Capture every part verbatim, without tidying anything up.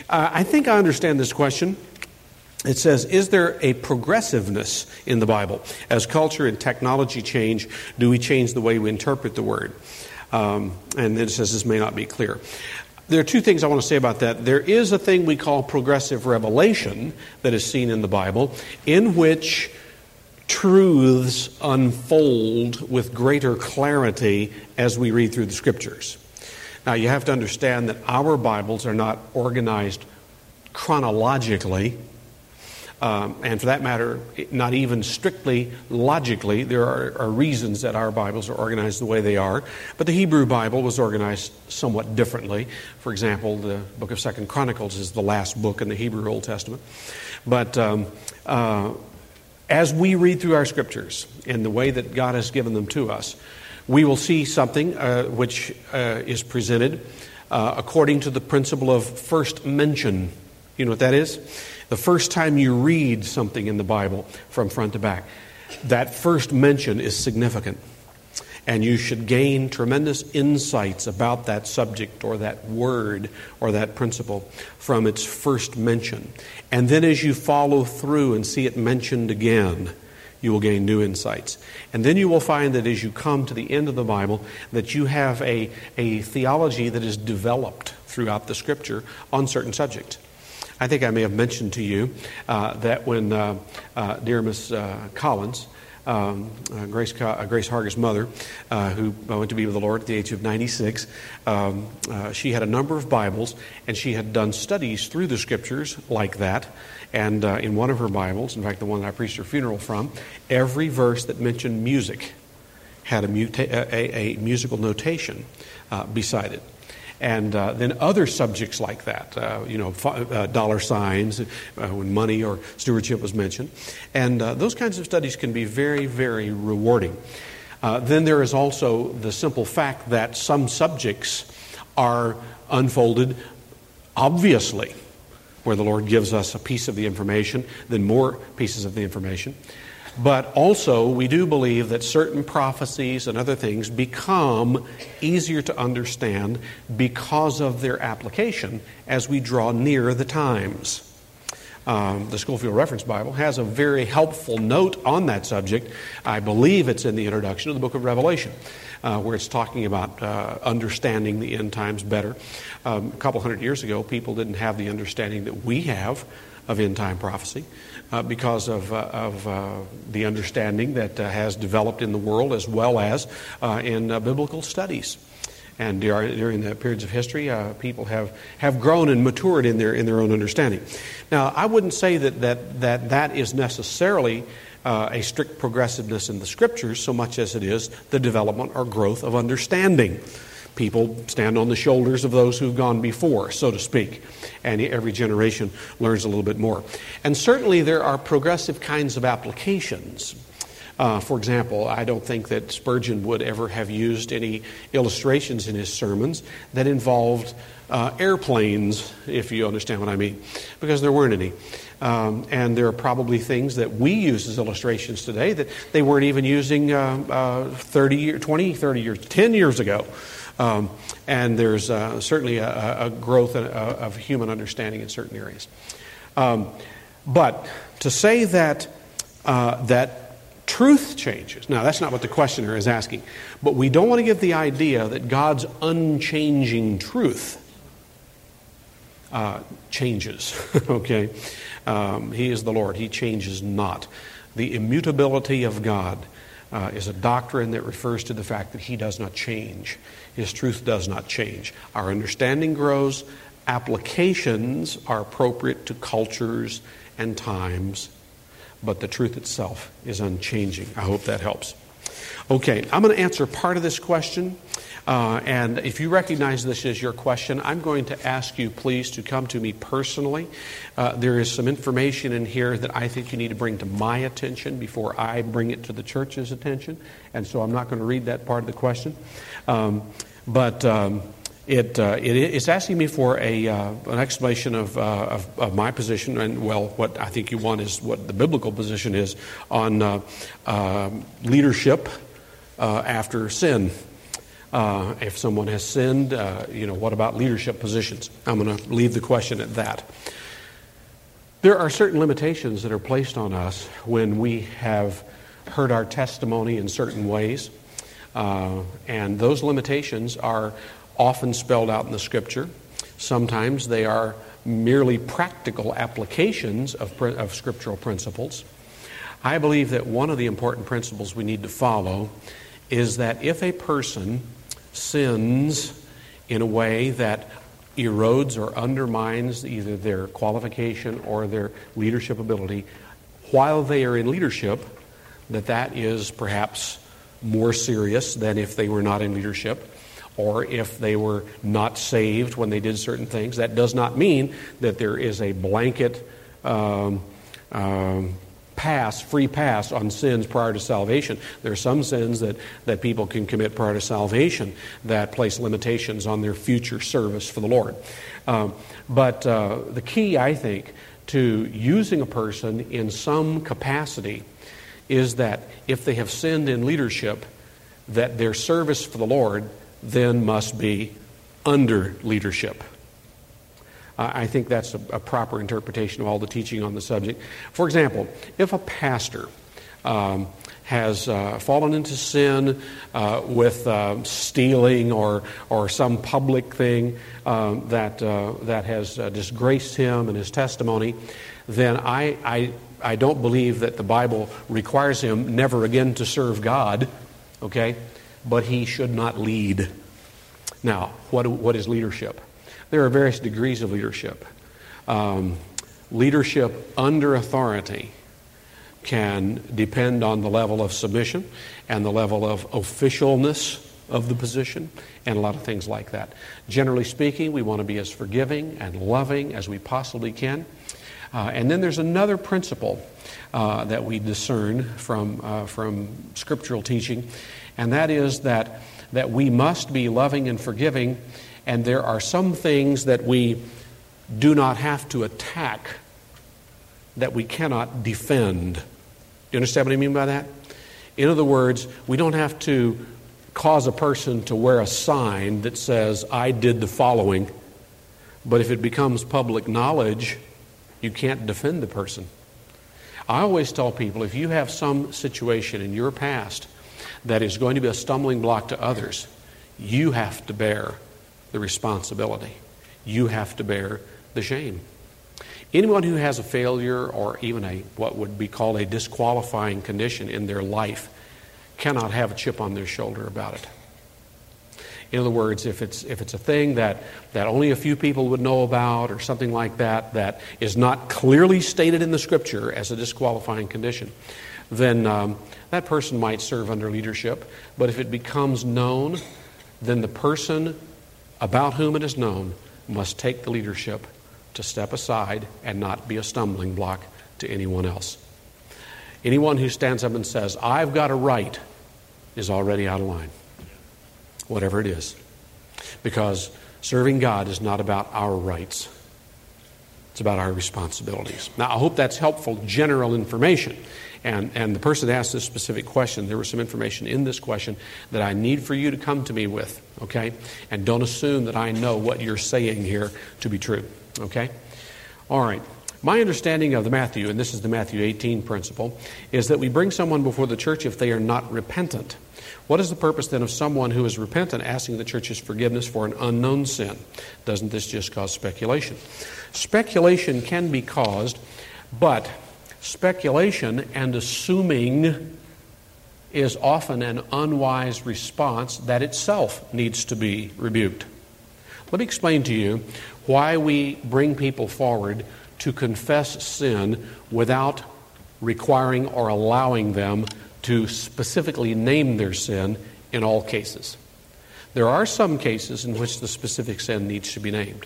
Uh, I think I understand this question. It says, is there a progressiveness in the Bible? As culture and technology change, do we change the way we interpret the Word? Um, and then it says this may not be clear. There are two things I want to say about that. There is a thing we call progressive revelation that is seen in the Bible, in which truths unfold with greater clarity as we read through the Scriptures. Now, you have to understand that our Bibles are not organized chronologically, um, and for that matter, not even strictly logically. There are, are reasons that our Bibles are organized the way they are, but the Hebrew Bible was organized somewhat differently. For example, the book of Second Chronicles is the last book in the Hebrew Old Testament. But um, uh, as we read through our Scriptures in the way that God has given them to us, we will see something uh, which uh, is presented uh, according to the principle of first mention. You know what that is? The first time you read something in the Bible from front to back, that first mention is significant. And you should gain tremendous insights about that subject or that word or that principle from its first mention. And then as you follow through and see it mentioned again, you will gain new insights. And then you will find that as you come to the end of the Bible, that you have a, a theology that is developed throughout the Scripture on certain subjects. I think I may have mentioned to you uh, that when uh, uh, dear Miss uh, Collins, um, uh, Grace, uh, Grace Harger's mother, uh, who went to be with the Lord at the age of ninety-six, um, uh, she had a number of Bibles, and she had done studies through the Scriptures like that. And uh, in one of her Bibles, in fact, the one that I preached her funeral from, every verse that mentioned music had a, muta- a, a musical notation uh, beside it. And uh, then other subjects like that, uh, you know, uh, dollar signs, uh, when money or stewardship was mentioned. And uh, those kinds of studies can be very, very rewarding. Uh, then there is also the simple fact that some subjects are unfolded obviously, where the Lord gives us a piece of the information, then more pieces of the information. But also, we do believe that certain prophecies and other things become easier to understand because of their application as we draw near the times. Um, the Schofield Reference Bible has a very helpful note on that subject. I believe it's in the introduction of the book of Revelation, uh, where it's talking about uh, understanding the end times better. Um, a couple hundred years ago, people didn't have the understanding that we have of end-time prophecy uh, because of, uh, of uh, the understanding that uh, has developed in the world as well as uh, in uh, biblical studies. And during the periods of history, uh, people have, have grown and matured in their in their own understanding. Now, I wouldn't say that that that, that is necessarily uh, a strict progressiveness in the Scriptures so much as it is the development or growth of understanding. People stand on the shoulders of those who've gone before, so to speak. And every generation learns a little bit more. And certainly there are progressive kinds of applications. Uh, for example, I don't think that Spurgeon would ever have used any illustrations in his sermons that involved uh, airplanes, if you understand what I mean, because there weren't any. Um, and there are probably things that we use as illustrations today that they weren't even using uh, uh, thirty, twenty, thirty years, ten years ago. Um, and there's uh, certainly a, a growth of human understanding in certain areas. Um, but to say that uh, that truth changes, now that's not what the questioner is asking, but we don't want to give the idea that God's unchanging truth uh, changes. Okay, um, He is the Lord; He changes not. The immutability of God uh, is a doctrine that refers to the fact that He does not change. His truth does not change. Our understanding grows. Applications are appropriate to cultures and times, but the truth itself is unchanging. I hope that helps. Okay, I'm going to answer part of this question. Uh, and if you recognize this as your question, I'm going to ask you, please, to come to me personally. Uh, there is some information in here that I think you need to bring to my attention before I bring it to the church's attention. And so I'm not going to read that part of the question. Um, but um, it, uh, it it's asking me for a uh, an explanation of, uh, of of my position, and well, what I think you want is what the biblical position is on uh, uh, leadership uh, after sin. Uh, if someone has sinned, uh, you know, what about leadership positions? I'm going to leave the question at that. There are certain limitations that are placed on us when we have heard our testimony in certain ways. Uh, and those limitations are often spelled out in the Scripture. Sometimes they are merely practical applications of, of scriptural principles. I believe that one of the important principles we need to follow is that if a person sins in a way that erodes or undermines either their qualification or their leadership ability while they are in leadership, that that is perhaps more serious than if they were not in leadership, or if they were not saved when they did certain things. That does not mean that there is a blanket um, um, pass, free pass on sins prior to salvation. There are some sins that, that people can commit prior to salvation that place limitations on their future service for the Lord. Um, but uh, the key, I think, to using a person in some capacity is that if they have sinned in leadership, that their service for the Lord then must be under leadership. I think that's a, a proper interpretation of all the teaching on the subject. For example, if a pastor um, has uh, fallen into sin uh, with uh, stealing or or some public thing um, that uh, that has uh, disgraced him and his testimony, then I, I I don't believe that the Bible requires him never again to serve God. Okay, but he should not lead. Now, what what is leadership? There are various degrees of leadership. Um, leadership under authority can depend on the level of submission and the level of officialness of the position and a lot of things like that. Generally speaking, we want to be as forgiving and loving as we possibly can. Uh, and then there's another principle uh, that we discern from uh, from scriptural teaching, and that is that that we must be loving and forgiving. And there are some things that we do not have to attack, that we cannot defend. Do you understand what I mean by that? In other words, we don't have to cause a person to wear a sign that says, I did the following. But if it becomes public knowledge, you can't defend the person. I always tell people, if you have some situation in your past that is going to be a stumbling block to others, you have to bear the responsibility. You have to bear the shame. Anyone who has a failure or even a what would be called a disqualifying condition in their life cannot have a chip on their shoulder about it. In other words, if it's if it's a thing that, that only a few people would know about or something like that, that is not clearly stated in the Scripture as a disqualifying condition, then um, that person might serve under leadership. But if it becomes known, then the person about whom it is known must take the leadership to step aside and not be a stumbling block to anyone else. Anyone who stands up and says, I've got a right, is already out of line, whatever it is. Because serving God is not about our rights. It's about our responsibilities. Now, I hope that's helpful general information. And, and the person that asked this specific question, there was some information in this question that I need for you to come to me with, okay? And don't assume that I know what you're saying here to be true, okay? All right. My understanding of the Matthew, and this is the Matthew eighteen principle, is that we bring someone before the church if they are not repentant. What is the purpose then of someone who is repentant asking the church's forgiveness for an unknown sin? Doesn't this just cause speculation? Speculation can be caused, but speculation and assuming is often an unwise response that itself needs to be rebuked. Let me explain to you why we bring people forward to confess sin without requiring or allowing them to specifically name their sin in all cases. There are some cases in which the specific sin needs to be named.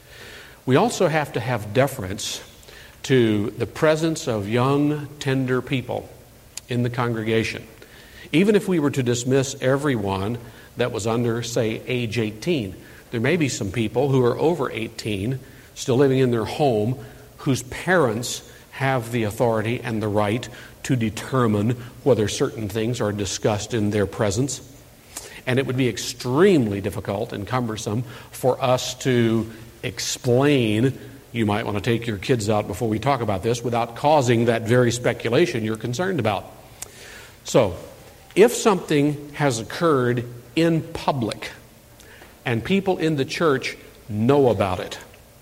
We also have to have deference to the presence of young, tender people in the congregation. Even if we were to dismiss everyone that was under, say, age eighteen, there may be some people who are over eighteen, still living in their home, whose parents have the authority and the right to determine whether certain things are discussed in their presence. And it would be extremely difficult and cumbersome for us to explain. You might want to take your kids out before we talk about this without causing that very speculation you're concerned about. So, if something has occurred in public and people in the church know about it,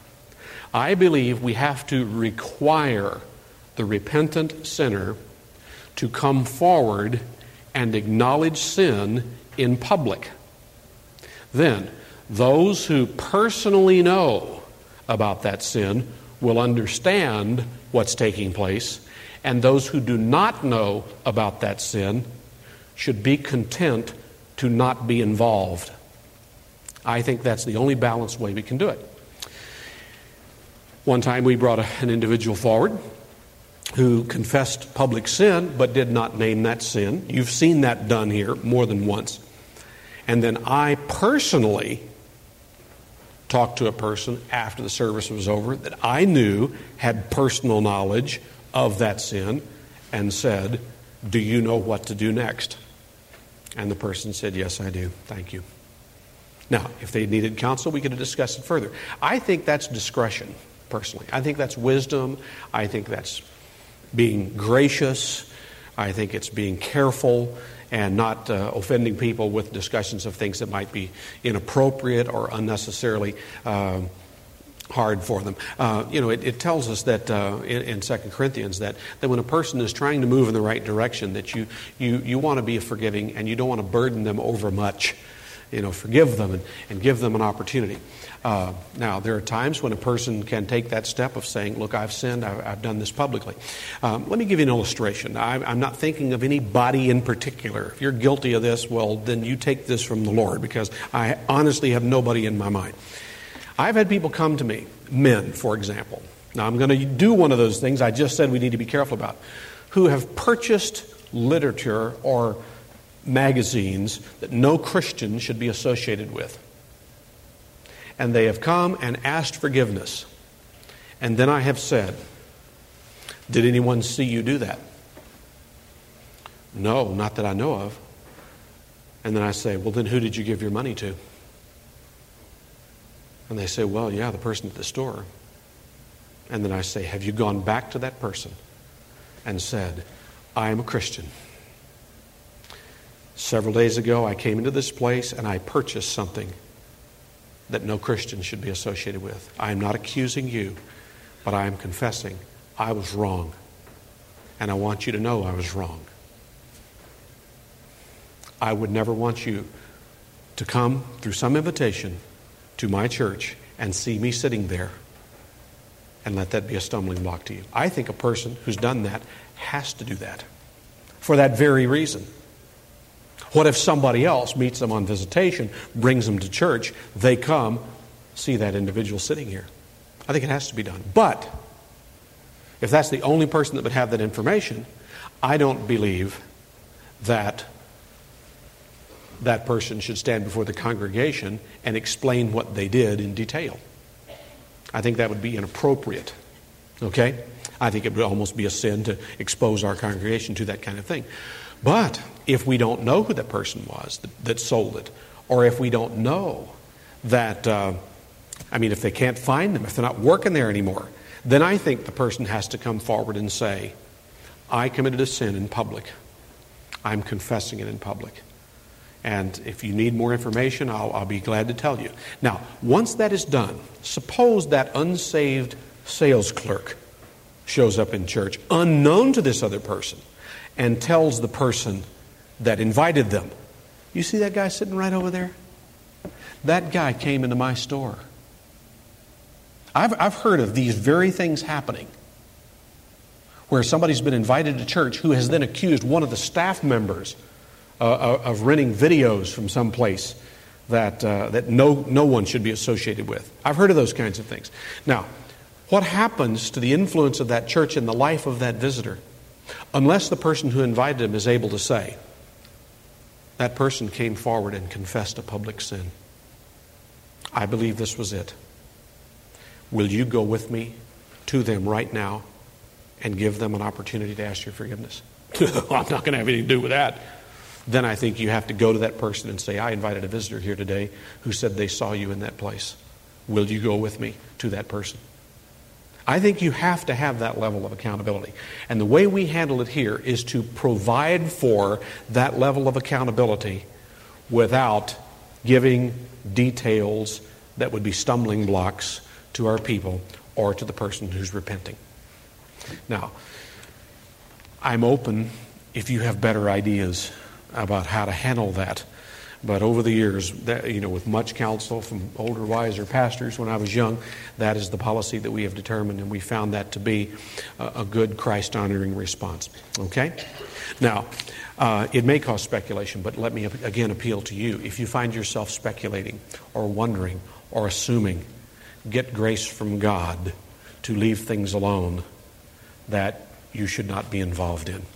I believe we have to require the repentant sinner to come forward and acknowledge sin in public. Then, those who personally know about that sin will understand what's taking place, and those who do not know about that sin should be content to not be involved. I think that's the only balanced way we can do it. One time we brought a, an individual forward who confessed public sin but did not name that sin. You've seen that done here more than once. And then I personally talked to a person after the service was over that I knew had personal knowledge of that sin and said, "Do you know what to do next?" And the person said, "Yes, I do. Thank you." Now, if they needed counsel, we could have discussed it further. I think that's discretion, personally. I think that's wisdom. I think that's being gracious. I think it's being careful and not uh, offending people with discussions of things that might be inappropriate or unnecessarily uh, hard for them. Uh, you know, it, it tells us that uh, in, in Second Corinthians that, that when a person is trying to move in the right direction, that you, you, you want to be forgiving and you don't want to burden them over much. You know, forgive them and, and give them an opportunity. Uh, now, there are times when a person can take that step of saying, "Look, I've sinned. I've, I've done this publicly." Um, let me give you an illustration. I, I'm not thinking of anybody in particular. If you're guilty of this, well, then you take this from the Lord, because I honestly have nobody in my mind. I've had people come to me, men, for example. Now, I'm going to do one of those things I just said we need to be careful about, who have purchased literature or magazines that no Christian should be associated with. And they have come and asked forgiveness. And then I have said, "Did anyone see you do that?" "No, not that I know of." And then I say, "Well, then who did you give your money to?" And they say, "Well, yeah, the person at the store." And then I say, "Have you gone back to that person and said, 'I am a Christian. Several days ago, I came into this place and I purchased something that no Christian should be associated with. I am not accusing you, but I am confessing I was wrong. And I want you to know I was wrong. I would never want you to come through some invitation to my church and see me sitting there and let that be a stumbling block to you.'" I think a person who's done that has to do that for that very reason. What if somebody else meets them on visitation, brings them to church, they come, see that individual sitting here? I think it has to be done. But if that's the only person that would have that information, I don't believe that that person should stand before the congregation and explain what they did in detail. I think that would be inappropriate. Okay? I think it would almost be a sin to expose our congregation to that kind of thing. But if we don't know who that person was that, that sold it, or if we don't know that, uh, I mean, if they can't find them, if they're not working there anymore, then I think the person has to come forward and say, "I committed a sin in public. I'm confessing it in public. And if you need more information, I'll, I'll be glad to tell you." Now, once that is done, suppose that unsaved sales clerk shows up in church, unknown to this other person, and tells the person that invited them, "You see that guy sitting right over there? That guy came into my store." I've, I've heard of these very things happening, where somebody's been invited to church who has then accused one of the staff members uh, of renting videos from some place that, uh, that no, no one should be associated with. I've heard of those kinds of things. Now, what happens to the influence of that church in the life of that visitor? Unless the person who invited him is able to say, "That person came forward and confessed a public sin. I believe this was it. Will you go with me to them right now and give them an opportunity to ask your forgiveness?" I'm not going to have anything to do with that. then I think you have to go to that person and say, I invited a visitor here today who said they saw you in that place. Will you go with me to that person? I think you have to have that level of accountability. And the way we handle it here is to provide for that level of accountability without giving details that would be stumbling blocks to our people or to the person who's repenting. Now, I'm open if you have better ideas about how to handle that. But over the years, that, you know, with much counsel from older, wiser pastors when I was young, that is the policy that we have determined, and we found that to be a, a good Christ-honoring response. Okay? Now, uh, it may cause speculation, but let me again appeal to you. If you find yourself speculating or wondering or assuming, get grace from God to leave things alone that you should not be involved in.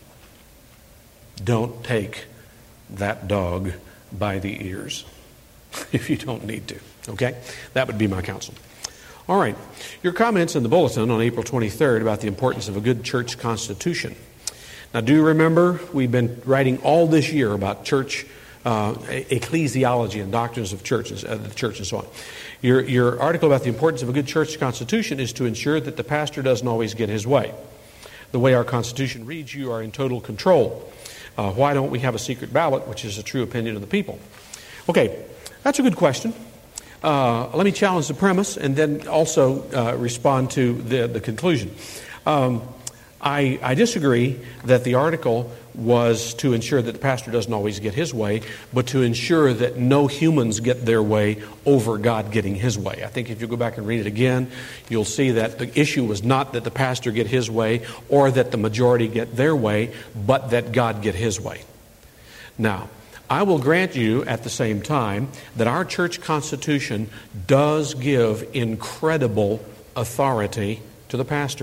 Don't take that dog by the ears if you don't need to. Okay? That would be my counsel. All right. Your comments in the bulletin on April twenty-third about the importance of a good church constitution. Now, do you remember we've been writing all this year about church uh, ecclesiology and doctrines of churches, uh, the church and so on. Your, your article about the importance of a good church constitution is to ensure that the pastor doesn't always get his way. The way our Constitution reads, you are in total control. Uh, why don't we have a secret ballot, which is a true opinion of the people? Okay, that's a good question. Uh, let me challenge the premise and then also uh, respond to the, the conclusion. Um, I, I disagree that the article was to ensure that the pastor doesn't always get his way, but to ensure that no humans get their way over God getting his way. I think if you go back and read it again, you'll see that the issue was not that the pastor get his way or that the majority get their way, but that God get his way. Now, I will grant you at the same time that our church constitution does give incredible authority to the pastor.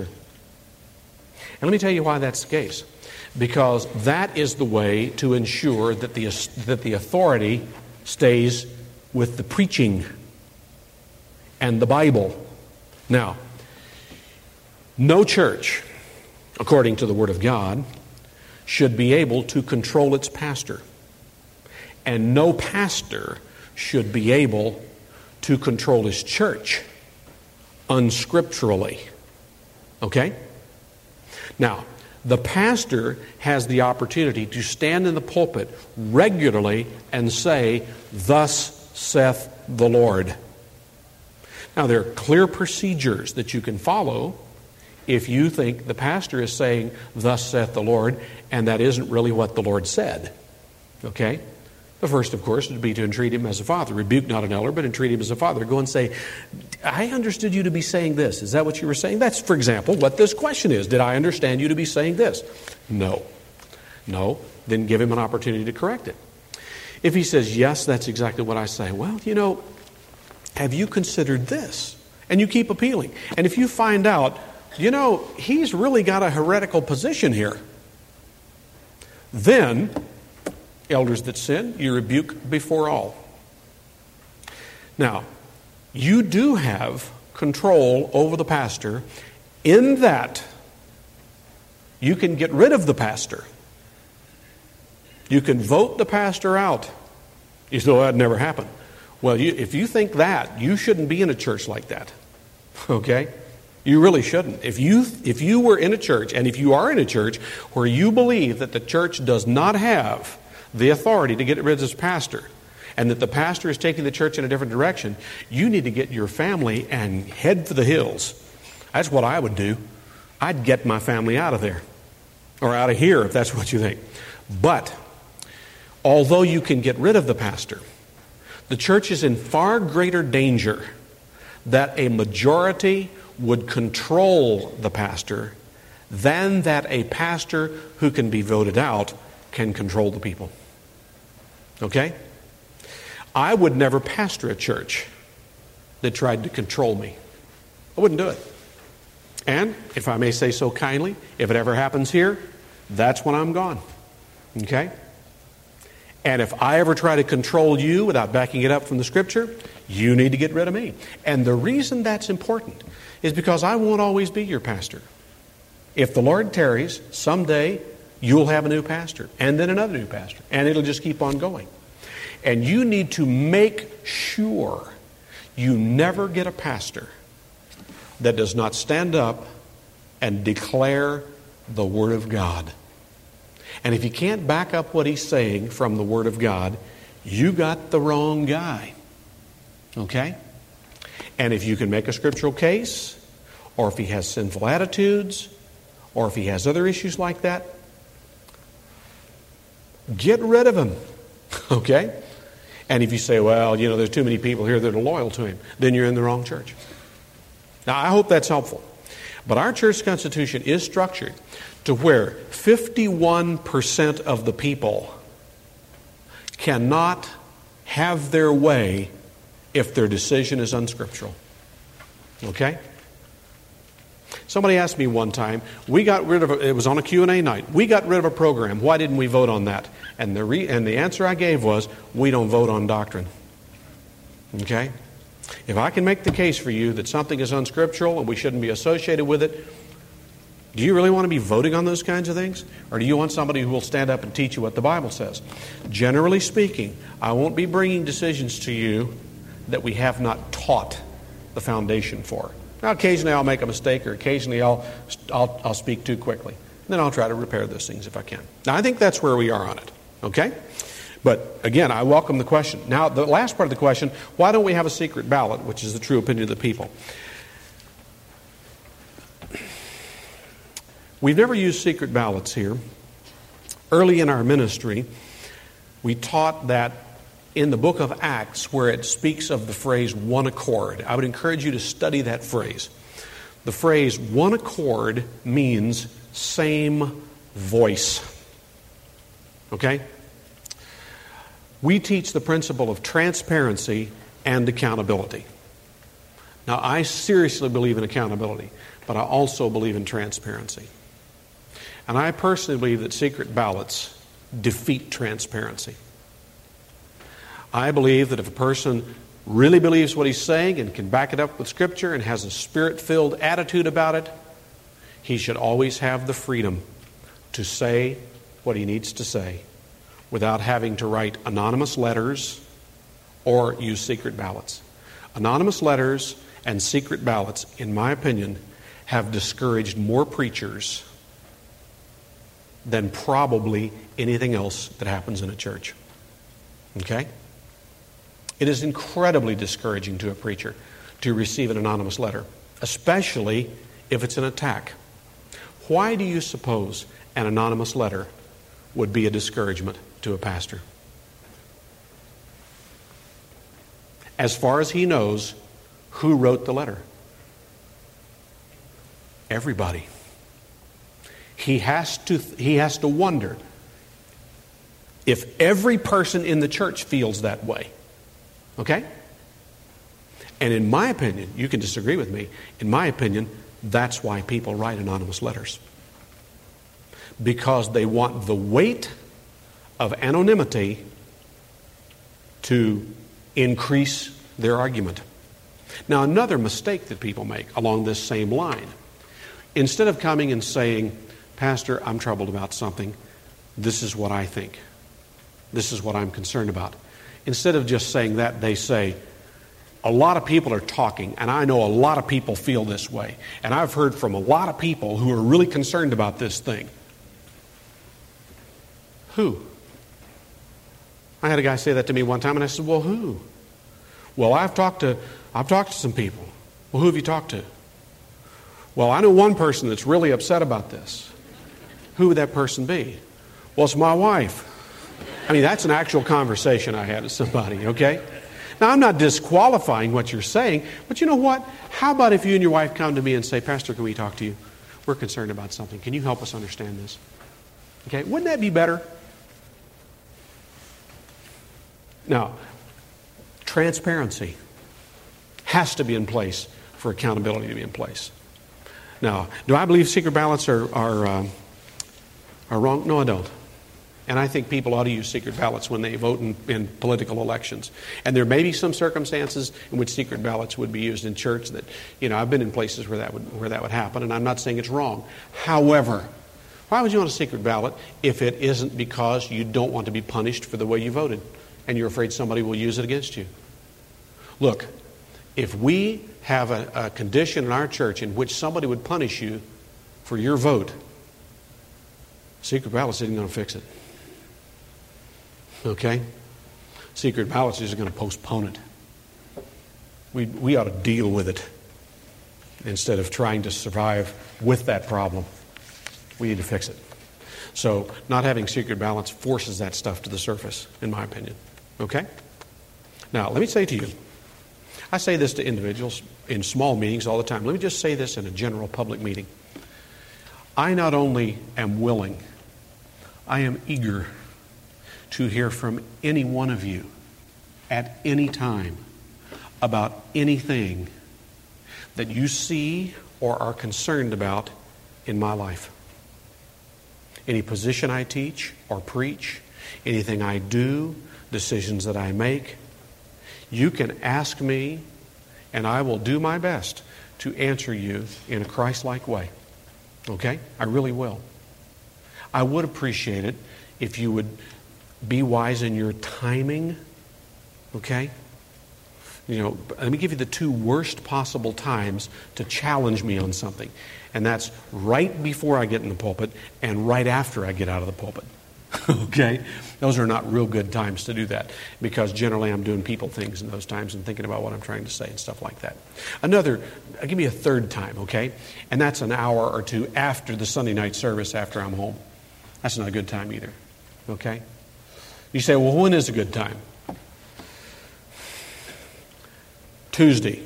And let me tell you why that's the case. Because that is the way to ensure that the, that the authority stays with the preaching and the Bible. Now, no church, according to the Word of God, should be able to control its pastor. And no pastor should be able to control his church unscripturally. Okay? Now, the pastor has the opportunity to stand in the pulpit regularly and say, "Thus saith the Lord." Now, there are clear procedures that you can follow if you think the pastor is saying, "Thus saith the Lord," and that isn't really what the Lord said. Okay? The first, of course, would be to entreat him as a father. Rebuke not an elder, but entreat him as a father. Go and say, "I understood you to be saying this. Is that what you were saying?" That's, for example, what this question is. Did I understand you to be saying this? No. No. Then give him an opportunity to correct it. If he says, "Yes, that's exactly what I say," well, you know, have you considered this? And you keep appealing. And if you find out, you know, he's really got a heretical position here, then elders that sin, you rebuke before all. Now, you do have control over the pastor in that you can get rid of the pastor. You can vote the pastor out. You say, "Oh, that never happened." Well, you, if you think that, you shouldn't be in a church like that. Okay? You really shouldn't. If you, if you were in a church, and if you are in a church where you believe that the church does not have the authority to get rid of this pastor, and that the pastor is taking the church in a different direction, you need to get your family and head for the hills. That's what I would do. I'd get my family out of there, or out of here if that's what you think. But although you can get rid of the pastor, the church is in far greater danger that a majority would control the pastor than that a pastor who can be voted out can control the people. Okay? I would never pastor a church that tried to control me. I wouldn't do it. And, if I may say so kindly, if it ever happens here, that's when I'm gone. Okay? And if I ever try to control you without backing it up from the Scripture, you need to get rid of me. And the reason that's important is because I won't always be your pastor. If the Lord tarries, someday you'll have a new pastor, and then another new pastor, and it'll just keep on going. And you need to make sure you never get a pastor that does not stand up and declare the Word of God. And if you can't back up what he's saying from the Word of God, you got the wrong guy. Okay? And if you can make a scriptural case, or if he has sinful attitudes, or if he has other issues like that, get rid of him. Okay? And if you say, well, you know, there's too many people here that are loyal to him, then you're in the wrong church. Now, I hope that's helpful. But our church constitution is structured to where fifty-one percent of the people cannot have their way if their decision is unscriptural. Okay? Somebody asked me one time, we got rid of, a, it was on a Q and A night, we got rid of a program, why didn't we vote on that? And the, re, and the answer I gave was, we don't vote on doctrine. Okay? If I can make the case for you that something is unscriptural and we shouldn't be associated with it, do you really want to be voting on those kinds of things? Or do you want somebody who will stand up and teach you what the Bible says? Generally speaking, I won't be bringing decisions to you that we have not taught the foundation for. Now, occasionally I'll make a mistake, or occasionally I'll, I'll, I'll speak too quickly. Then I'll try to repair those things if I can. Now, I think that's where we are on it. Okay? But again, I welcome the question. Now, the last part of the question, why don't we have a secret ballot, which is the true opinion of the people? We've never used secret ballots here. Early in our ministry, we taught that in the book of Acts, where it speaks of the phrase one accord, I would encourage you to study that phrase. The phrase one accord means same voice. Okay? We teach the principle of transparency and accountability. Now, I seriously believe in accountability, but I also believe in transparency. And I personally believe that secret ballots defeat transparency. I believe that if a person really believes what he's saying and can back it up with Scripture and has a Spirit-filled attitude about it, he should always have the freedom to say what he needs to say without having to write anonymous letters or use secret ballots. Anonymous letters and secret ballots, in my opinion, have discouraged more preachers than probably anything else that happens in a church. Okay? It is incredibly discouraging to a preacher to receive an anonymous letter, especially if it's an attack. Why do you suppose an anonymous letter would be a discouragement to a pastor? As far as he knows, who wrote the letter? Everybody. He has to, he has to wonder if every person in the church feels that way. Okay? And in my opinion, you can disagree with me, in my opinion, that's why people write anonymous letters. Because they want the weight of anonymity to increase their argument. Now, another mistake that people make along this same line, instead of coming and saying, Pastor, I'm troubled about something, this is what I think, this is what I'm concerned about. Instead of just saying that, they say, a lot of people are talking, and I know a lot of people feel this way. And I've heard from a lot of people who are really concerned about this thing. Who? I had a guy say that to me one time, and I said, well, who? Well, I've talked to, I've talked to some people. Well, who have you talked to? Well, I know one person that's really upset about this. Who would that person be? Well, it's my wife. I mean, that's an actual conversation I had with somebody, okay? Now, I'm not disqualifying what you're saying, but you know what? How about if you and your wife come to me and say, Pastor, can we talk to you? We're concerned about something. Can you help us understand this? Okay, wouldn't that be better? Now, transparency has to be in place for accountability to be in place. Now, do I believe secret ballots are are, um, are wrong? No, I don't. And I think people ought to use secret ballots when they vote in, in political elections. And there may be some circumstances in which secret ballots would be used in church that, you know, I've been in places where that would where that would happen, and I'm not saying it's wrong. However, Why would you want a secret ballot if it isn't because you don't want to be punished for the way you voted and you're afraid somebody will use it against you? Look, if we have a, a condition in our church in which somebody would punish you for your vote, secret ballot isn't going to fix it. Okay? Secret ballots is going to postpone it. We, we ought to deal with it instead of trying to survive with that problem. We need to fix it. So not having secret ballots forces that stuff to the surface, in my opinion. Okay? Now, let me say to you, I say this to individuals in small meetings all the time. Let me just say this in a general public meeting. I not only am willing, I am eager to hear from any one of you at any time about anything that you see or are concerned about in my life. Any position I teach or preach, anything I do, decisions that I make, you can ask me and I will do my best to answer you in a Christ-like way. Okay? I really will. I would appreciate it if you would be wise in your timing. Okay? You know, let me give you the two worst possible times to challenge me on something. And that's right before I get in the pulpit and right after I get out of the pulpit. Okay? Those are not real good times to do that because generally I'm doing people things in those times and thinking about what I'm trying to say and stuff like that. Another, I'll give you a third time, okay? And that's an hour or two after the Sunday night service after I'm home. That's not a good time either. Okay? You say, well, when is a good time? Tuesday.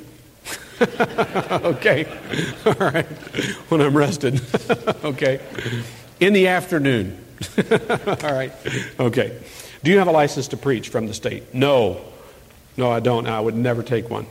Okay. All right. When I'm rested. Okay. In the afternoon. All right. Okay. Do you have a license to preach from the state? No. No, I don't. I would never take one.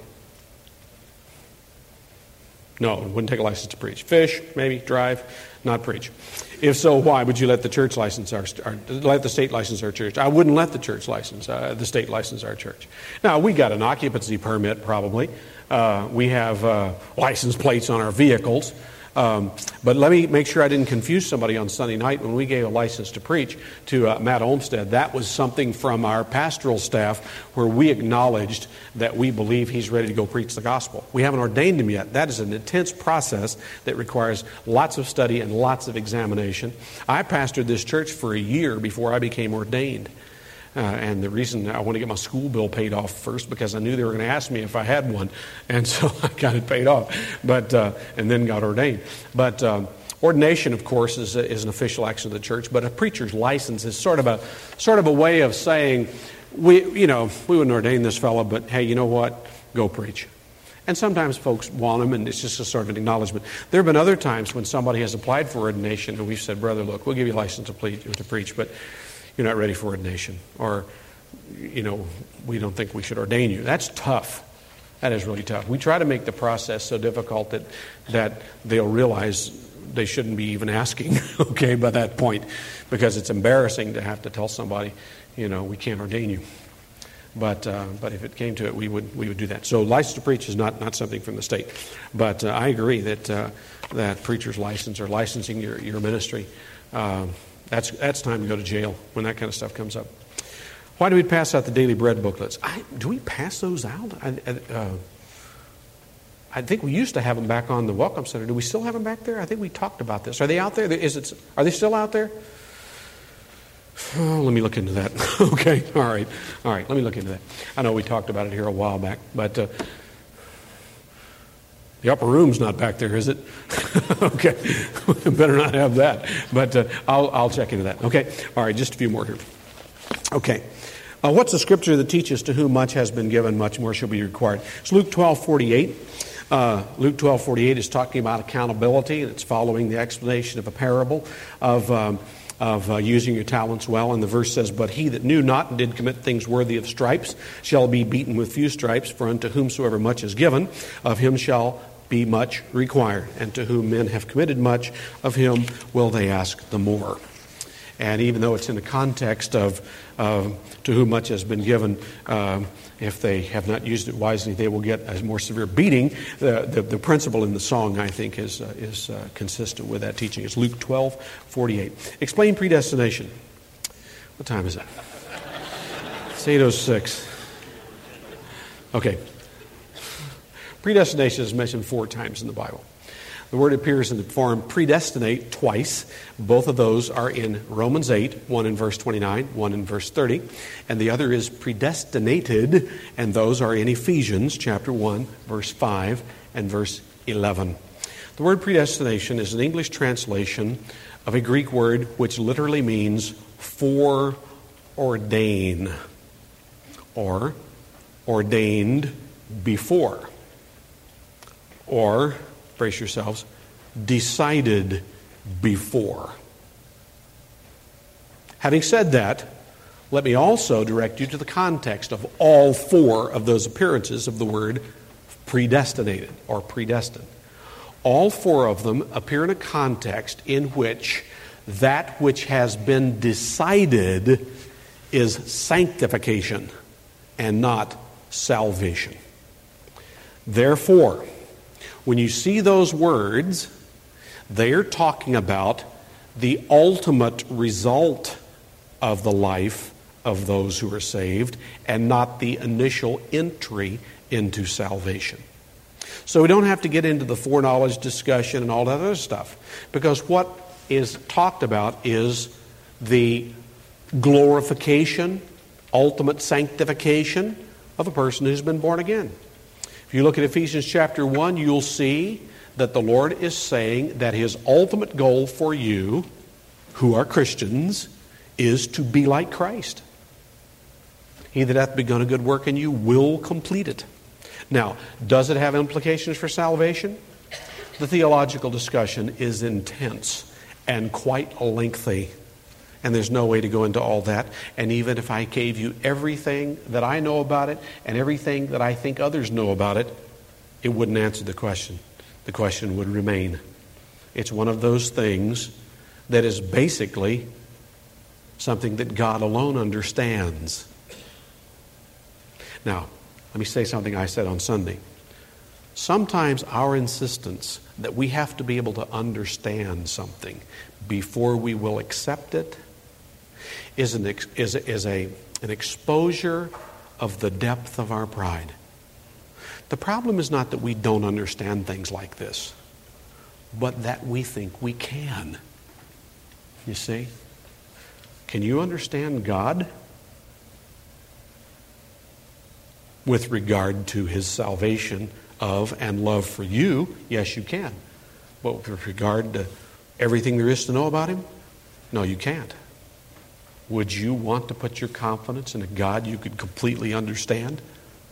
No, I wouldn't take a license to preach. Fish, maybe, drive, not preach. If so, why would you let the church license our, our let the state license our church? I wouldn't let the church license, uh, the state license our church. Now, we got an occupancy permit, probably. Uh, we have uh, license plates on our vehicles. Um, but let me make sure I didn't confuse somebody on Sunday night when we gave a license to preach to uh, Matt Olmstead. That was something from our pastoral staff where we acknowledged that we believe he's ready to go preach the gospel. We haven't ordained him yet. That is an intense process that requires lots of study and lots of examination. I pastored this church for a year before I became ordained. Uh, and the reason I want to get my school bill paid off first because I knew they were going to ask me if I had one, and so I got it paid off, but uh, and then got ordained. But um, ordination, of course, is is an official action of the church. But a preacher's license is sort of a sort of a way of saying, we you know we wouldn't ordain this fellow, but hey, you know what? Go preach. And sometimes folks want them, and it's just a sort of an acknowledgement. There have been other times when somebody has applied for ordination, and we've said, brother, look, we'll give you a license to, ple- to preach, but you're not ready for ordination, or, you know, we don't think we should ordain you. That's tough. That is really tough. We try to make the process so difficult that that they'll realize they shouldn't be even asking, okay, by that point, because it's embarrassing to have to tell somebody, you know, we can't ordain you. But uh, but if it came to it, we would we would do that. So license to preach is not, not something from the state. But uh, I agree that uh, that preacher's license or licensing your your ministry. Uh, That's that's time to go to jail when that kind of stuff comes up. Why do we pass out the daily bread booklets? I, do we pass those out? I, uh, I think we used to have them back on the Welcome Center. Do we still have them back there? I think we talked about this. Are they out there? Is it? Are they still out there? Oh, let me look into that. Okay, all right, all right. Let me look into that. I know we talked about it here a while back, but. Uh, The upper room's not back there, is it? Okay, better not have that. But uh, I'll I'll check into that. Okay, all right, just a few more here. Okay, uh, what's the scripture that teaches to whom much has been given, much more shall be required? It's Luke twelve forty-eight. Uh, Luke twelve forty-eight is talking about accountability, and it's following the explanation of a parable of. Um, of uh, using your talents well. And the verse says, but he that knew not and did commit things worthy of stripes shall be beaten with few stripes, for unto whomsoever much is given, of him shall be much required. And to whom men have committed much, of him will they ask the more. And even though it's in the context of uh, to whom much has been given, uh, if they have not used it wisely, they will get a more severe beating. The, the, the principle in the song, I think, is, uh, is uh, consistent with that teaching. It's Luke twelve forty-eight. Explain predestination. What time is it? It's eight oh six. Okay. Predestination is mentioned four times in the Bible. The word appears in the form predestinate twice. Both of those are in Romans eight, one in verse twenty-nine, one in verse thirty. And the other is predestinated, and those are in Ephesians chapter one, verse five and verse eleven. The word predestination is an English translation of a Greek word which literally means foreordain or ordained before, or brace yourselves, decided before. Having said that, let me also direct you to the context of all four of those appearances of the word predestinated or predestined. All four of them appear in a context in which that which has been decided is sanctification and not salvation. Therefore, when you see those words, they are talking about the ultimate result of the life of those who are saved and not the initial entry into salvation. So we don't have to get into the foreknowledge discussion and all that other stuff, because what is talked about is the glorification, ultimate sanctification of a person who's been born again. If you look at Ephesians chapter one, you'll see that the Lord is saying that His ultimate goal for you, who are Christians, is to be like Christ. He that hath begun a good work in you will complete it. Now, does it have implications for salvation? The theological discussion is intense and quite lengthy. And there's no way to go into all that. And even if I gave you everything that I know about it and everything that I think others know about it, it wouldn't answer the question. The question would remain. It's one of those things that is basically something that God alone understands. Now, let me say something I said on Sunday. Sometimes our insistence that we have to be able to understand something before we will accept it is an ex, is, is a, an exposure of the depth of our pride. The problem is not that we don't understand things like this, but that we think we can. You see? Can you understand God with regard to His salvation of and love for you? Yes, you can. But with regard to everything there is to know about Him? No, you can't. Would you want to put your confidence in a God you could completely understand?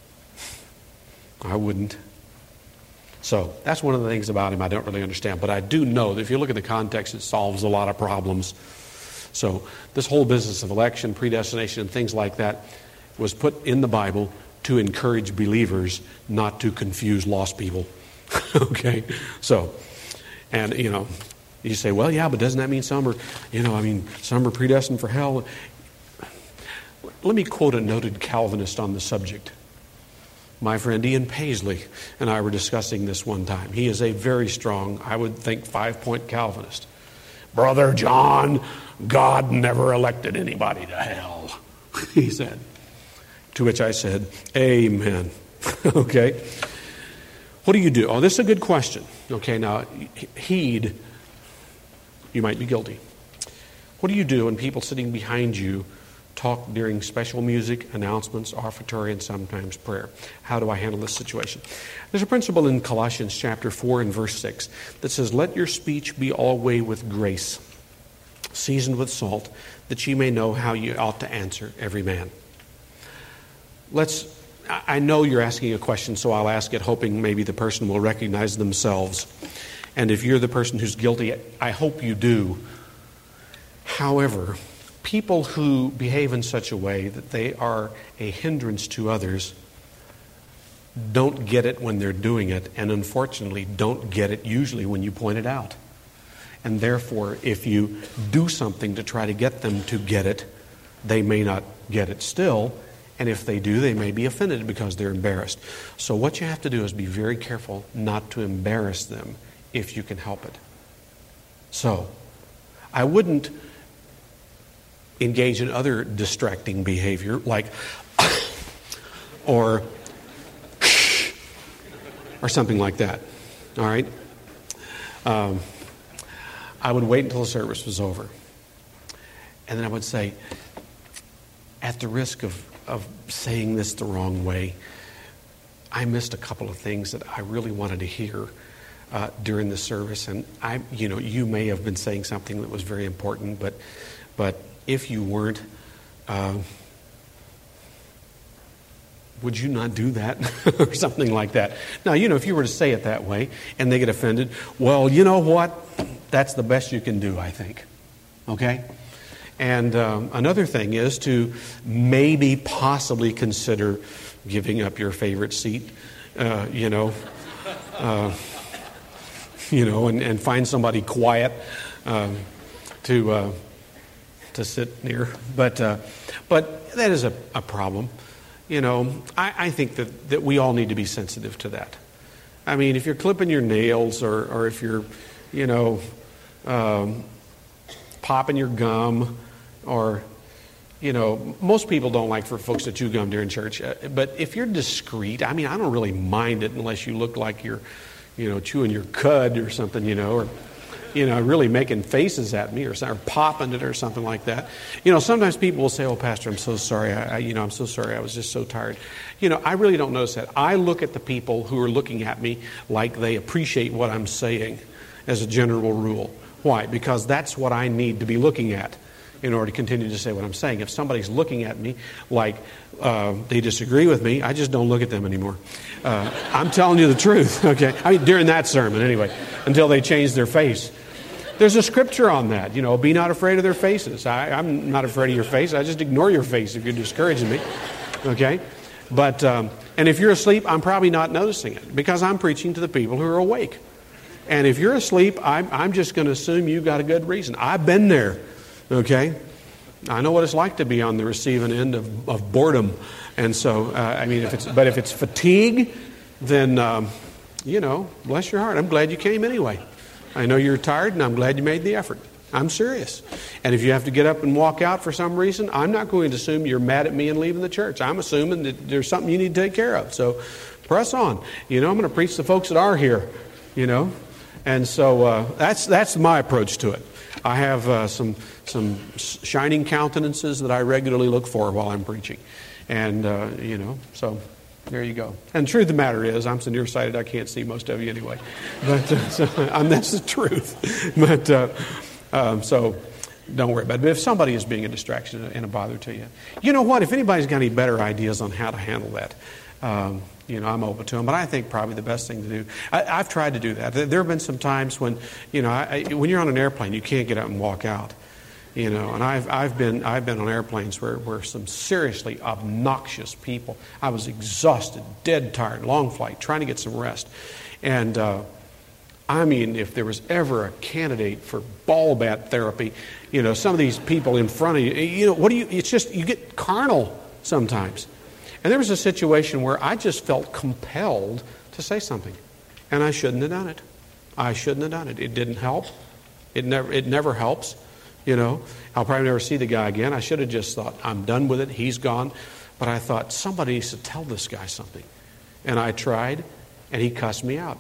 I wouldn't. So that's one of the things about Him I don't really understand. But I do know that if you look at the context, it solves a lot of problems. So this whole business of election, predestination, and things like that was put in the Bible to encourage believers, not to confuse lost people. Okay? So, and, you know, you say, well, yeah, but doesn't that mean some are, you know, I mean, some are predestined for hell? Let me quote a noted Calvinist on the subject. My friend Ian Paisley and I were discussing this one time. He is a very strong, I would think, five-point Calvinist. Brother John, God never elected anybody to hell, he said. To which I said, amen. Okay? What do you do? Oh, this is a good question. Okay, now, heed, you might be guilty. What do you do when people sitting behind you talk during special music, announcements, offertory, and sometimes prayer? How do I handle this situation? There's a principle in Colossians chapter four and verse six that says, let your speech be always with grace, seasoned with salt, that ye may know how you ought to answer every man. Let's, I know you're asking a question, so I'll ask it hoping maybe the person will recognize themselves. And if you're the person who's guilty, I hope you do. However, people who behave in such a way that they are a hindrance to others don't get it when they're doing it, and unfortunately don't get it usually when you point it out. And therefore, if you do something to try to get them to get it, they may not get it still. And if they do, they may be offended because they're embarrassed. So what you have to do is be very careful not to embarrass them if you can help it. So, I wouldn't engage in other distracting behavior like or or something like that. All right? Um, I would wait until the service was over. And then I would say, at the risk of, of saying this the wrong way, I missed a couple of things that I really wanted to hear uh, during the service. And I, you know, you may have been saying something that was very important, but but if you weren't, uh, would you not do that? Or something like that. Now, you know, if you were to say it that way and they get offended, well, you know what? That's the best you can do, I think. Okay? And um, another thing is to maybe possibly consider giving up your favorite seat, uh, you know, uh, you know, and, and find somebody quiet um, to uh, to sit near. But uh, but that is a, a problem. You know, I, I think that, that we all need to be sensitive to that. I mean, if you're clipping your nails or, or if you're, you know, um, popping your gum or, you know, most people don't like for folks to chew gum during church. Uh, but if you're discreet, I mean, I don't really mind it unless you look like you're, you know, chewing your cud or something, you know, or, you know, really making faces at me or, or popping it or something like that. You know, sometimes people will say, oh, Pastor, I'm so sorry. I, I, you know, I'm so sorry. I was just so tired. You know, I really don't notice that. I look at the people who are looking at me like they appreciate what I'm saying as a general rule. Why? Because that's what I need to be looking at in order to continue to say what I'm saying. If somebody's looking at me like uh, they disagree with me, I just don't look at them anymore. Uh, I'm telling you the truth, okay? I mean, during that sermon, anyway, until they change their face. There's a scripture on that, you know, be not afraid of their faces. I, I'm not afraid of your face. I just ignore your face if you're discouraging me, okay? But, um, and if you're asleep, I'm probably not noticing it because I'm preaching to the people who are awake. And if you're asleep, I'm, I'm just going to assume you got a good reason. I've been there. Okay, I know what it's like to be on the receiving end of, of boredom, and so uh, I mean, if it's but if it's fatigue, then um, you know, bless your heart. I'm glad you came anyway. I know you're tired, and I'm glad you made the effort. I'm serious. And if you have to get up and walk out for some reason, I'm not going to assume you're mad at me and leaving the church. I'm assuming that there's something you need to take care of. So press on. You know, I'm going to preach to the folks that are here. You know, and so uh, that's that's my approach to it. I have uh, some some shining countenances that I regularly look for while I'm preaching. And, uh, you know, so there you go. And the truth of the matter is, I'm so nearsighted I can't see most of you anyway. But uh, so, um, that's the truth. But uh, um, so don't worry about it. But if somebody is being a distraction and a bother to you, you know what? If anybody's got any better ideas on how to handle that, um, you know, I'm open to them. But I think probably the best thing to do, I, I've tried to do that. There have been some times when, you know, I, I, when you're on an airplane, you can't get up and walk out. You know, and I've I've been I've been on airplanes where, where some seriously obnoxious people. I was exhausted, dead tired, long flight, trying to get some rest. And uh, I mean, if there was ever a candidate for ball bat therapy, you know, some of these people in front of you, you know, what do you? It's just you get carnal sometimes. And there was a situation where I just felt compelled to say something, and I shouldn't have done it. I shouldn't have done it. It didn't help. It never it never helps. You know, I'll probably never see the guy again. I should have just thought, I'm done with it. He's gone. But I thought, somebody needs to tell this guy something. And I tried, and he cussed me out.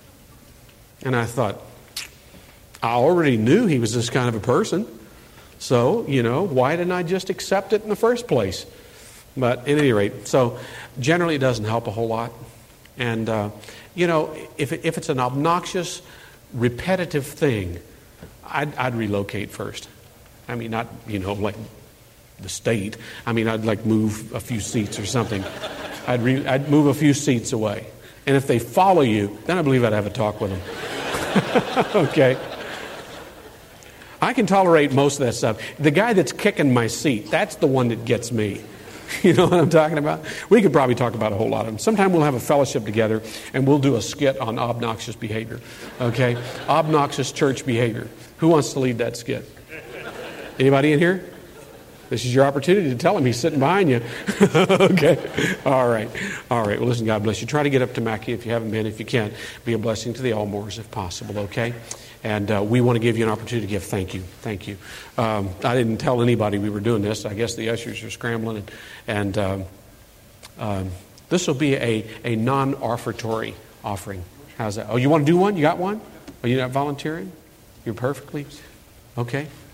And I thought, I already knew he was this kind of a person. So, you know, why didn't I just accept it in the first place? But at any rate, so generally it doesn't help a whole lot. And, uh, you know, if it, if it's an obnoxious, repetitive thing, I'd, I'd relocate first. I mean, not, you know, like the state. I mean, I'd like move a few seats or something. I'd, re, I'd move a few seats away. And if they follow you, then I believe I'd have a talk with them. Okay. I can tolerate most of that stuff. The guy that's kicking my seat, that's the one that gets me. You know what I'm talking about? We could probably talk about a whole lot of them. Sometime we'll have a fellowship together and we'll do a skit on obnoxious behavior. Okay? Obnoxious church behavior. Who wants to lead that skit? Anybody in here? This is your opportunity to tell him. He's sitting behind you. Okay. All right. All right. Well, listen, God bless you. Try to get up to Mackey if you haven't been. If you can, be a blessing to the Elmores if possible, okay? And uh, we want to give you an opportunity to give thank you. Thank you. Um, I didn't tell anybody we were doing this. I guess the ushers are scrambling. And, and um, um, this will be a, a non-offertory offering. How's that? Oh, you want to do one? You got one? Are you not volunteering? You're perfectly? Okay.